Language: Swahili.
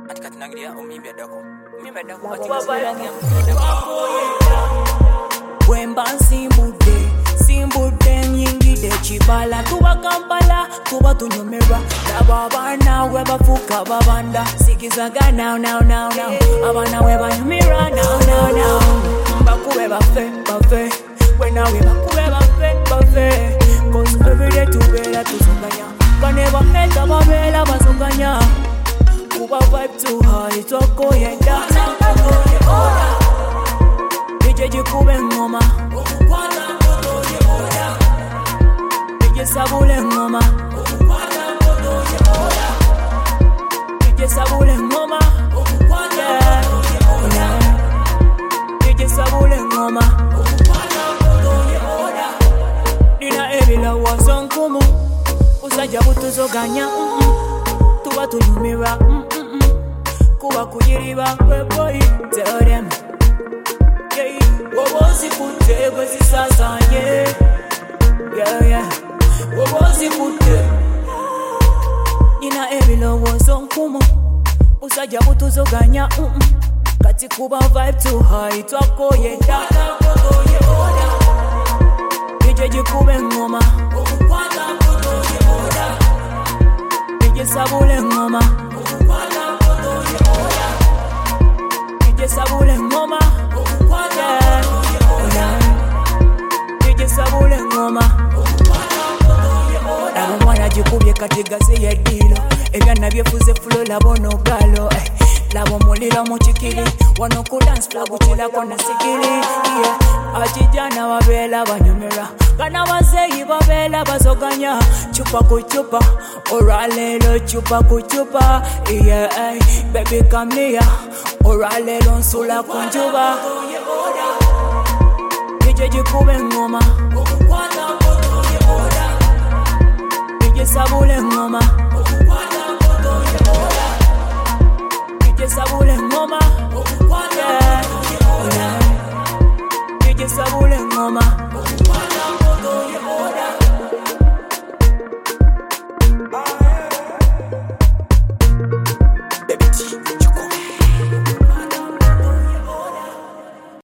Atikatinangilia umimbe dako. Umimbe dako Wemba simbude nyingide chibala tuba Kampala tuba tunyomera abana we bafuka babanda sikizaga now abana we banyumira now bakube bafe when we bakube bafe cause every day tubela tuzunganya bane bameta babela bazunganya kuba vibe too high toko yenda DJ kube ngoma DJ sabule ngoma DJ sabule ngoma DJ sabule ngoma Nina ebila wazonkumu Usaja butuzoganya Tuba tunyumira Kuba kuyiriba boy tell them Wobozi kute kwezi sasanye Wobozi kute Nina ebilo wazonkumu Usaja butuzoganya Kati kuba vibe too high Twako yenda DJ kube ngoma DJ sabule ngoma DJ sabule ngoma DJ sabule ngoma Abo mwana jikubye katigase yedilo Ebyana byefuze fulo labono galo Labo mulilo muchikili Wano ku dance floor guchilako na sikili Achijana babela banyumira Kana wazeyi babela bazoganya Chupa kuchupa Oralelo chupa kuchupa Baby come near Oralelo nsula kunjuba DJ jikube ngoma DJ sabule ngoma DJ sabule ngoma DJ sabule ngoma